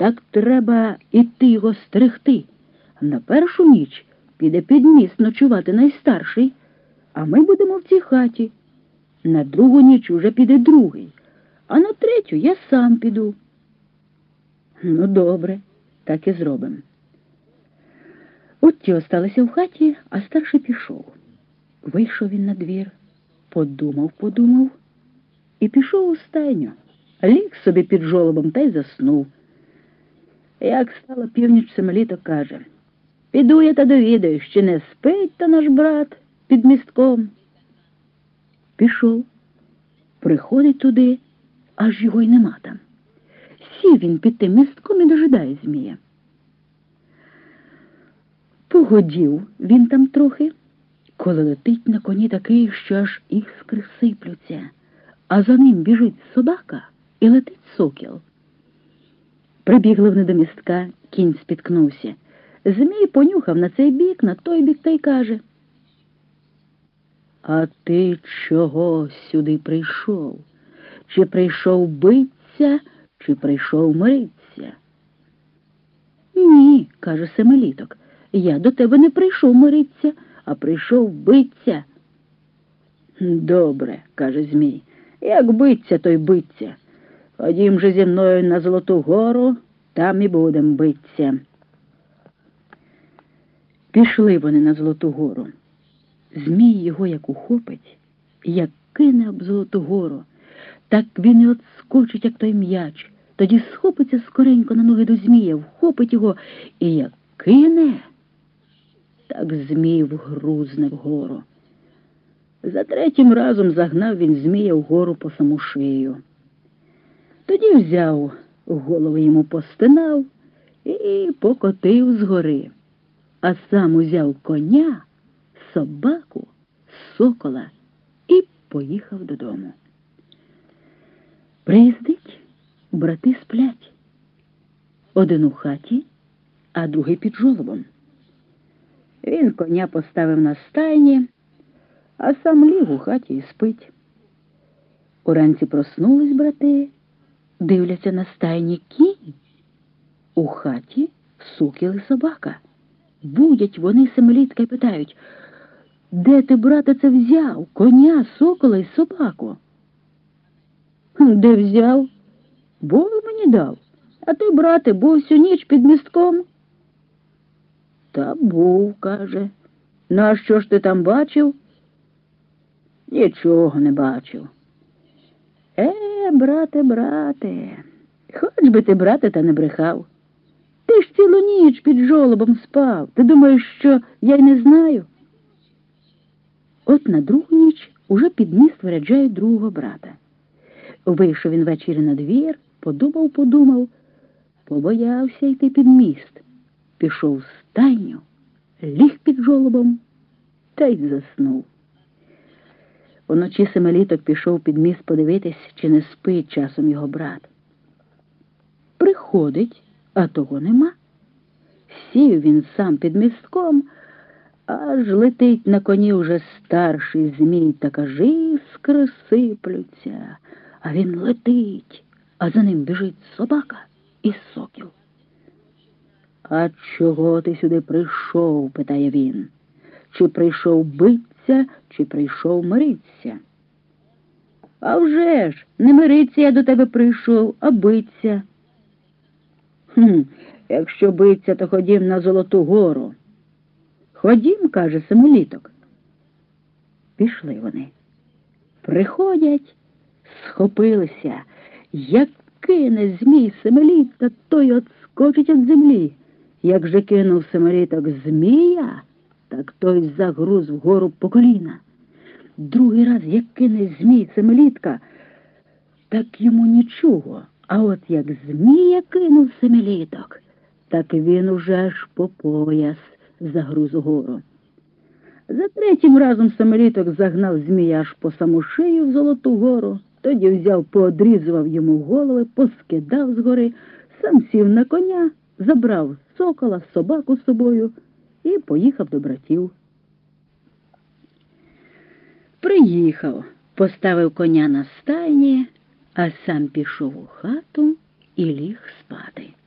Так треба іти його стерегти. На першу ніч піде під міст ночувати найстарший, а ми будемо в цій хаті. На другу ніч уже піде другий, а на третю я сам піду. Ну, добре, так і зробимо. От ті осталися в хаті, а старший пішов. Вийшов він на двір, подумав і пішов у стайню. Ліг собі під жолобом та й заснув. Як стала північ, Семеліток каже: піду я та довідаюсь, чи не спить та наш брат під містком. Пішов. Приходить туди, аж його й нема там. Сів він під тим містком і дожидає змія. Погодів він там трохи, коли летить на коні такий, що аж іскри сиплються, а за ним біжить собака і летить сокіл. Прибігли вони до містка, кінь спіткнувся. Змій понюхав на цей бік, на той бік та й каже: а ти чого сюди прийшов? Чи прийшов биться, чи прийшов миритися? Ні, каже Семеліток, я до тебе не прийшов миритися, а прийшов биться. Добре, каже Змій, як биться, то й биться. Ходім же зі мною на Золоту гору, там і будем биться. Пішли вони на Золоту гору. Змій його як ухопить, як кине об Золоту гору, так він і отскочить, як той м'яч. Тоді схопиться скоренько на ноги до Змія, вхопить його і як кине, так Змій вгрузне вгору. За третім разом загнав він Змія вгору по саму шию. Тоді взяв голову йому, постинав і покотив згори, а сам узяв коня, собаку, сокола і поїхав додому. Приїздить, брати сплять. Один у хаті, а другий під жолобом. Він коня поставив на стайні, а сам ліг у хаті і спить. Уранці проснулись брати, дивляться на стайні кінь. У хаті сокіл і собака. Будять вони Семелітка й питають: де ти, брате, це взяв? Коня, сокола й собаку? Де взяв? Бог мені дав. А ти, брате, був всю ніч під містком? Та був, каже. Ну, а що ж ти там бачив? Нічого не бачив. Брате, хоч би ти, брате, та не брехав. Ти ж цілу ніч під жолобом спав. Ти думаєш, що я й не знаю? От на другу ніч уже під міст виряджають другого брата. Вийшов він ввечері на двір, подумав, побоявся йти під міст. Пішов в стайню, ліг під жолобом та й заснув. Уночі Семеліток пішов під міст подивитись, чи не спить часом його брат. Приходить, а того нема. Сів він сам під містком, аж летить на коні уже старший Змій, так аж іскри сиплються. А він летить, а за ним біжить собака і сокіл. А чого ти сюди прийшов, питає він. Чи прийшов биться, чи прийшов миритися? А вже ж, не миритися я до тебе прийшов, а биться. Якщо биться, то ходім на Золоту гору. Ходім, каже Семеліток. Пішли вони. Приходять, схопилися. Як кине Змій Семелітка, той отскочить від землі. Як же кинув Семеліток Змія, так той загруз вгору по коліна. Другий раз, як кине Змій Семелітка, так йому нічого. А от як Змія кинув Семеліток, так він уже аж по пояс загруз угору. За третім разом Семеліток загнав Змія аж по саму шию в Золоту гору, тоді взяв, поодрізував йому голови, поскидав згори, сам сів на коня, забрав сокола, собаку з собою і поїхав до братів. Приїхав, поставив коня на стайні, а сам пішов у хату і ліг спати.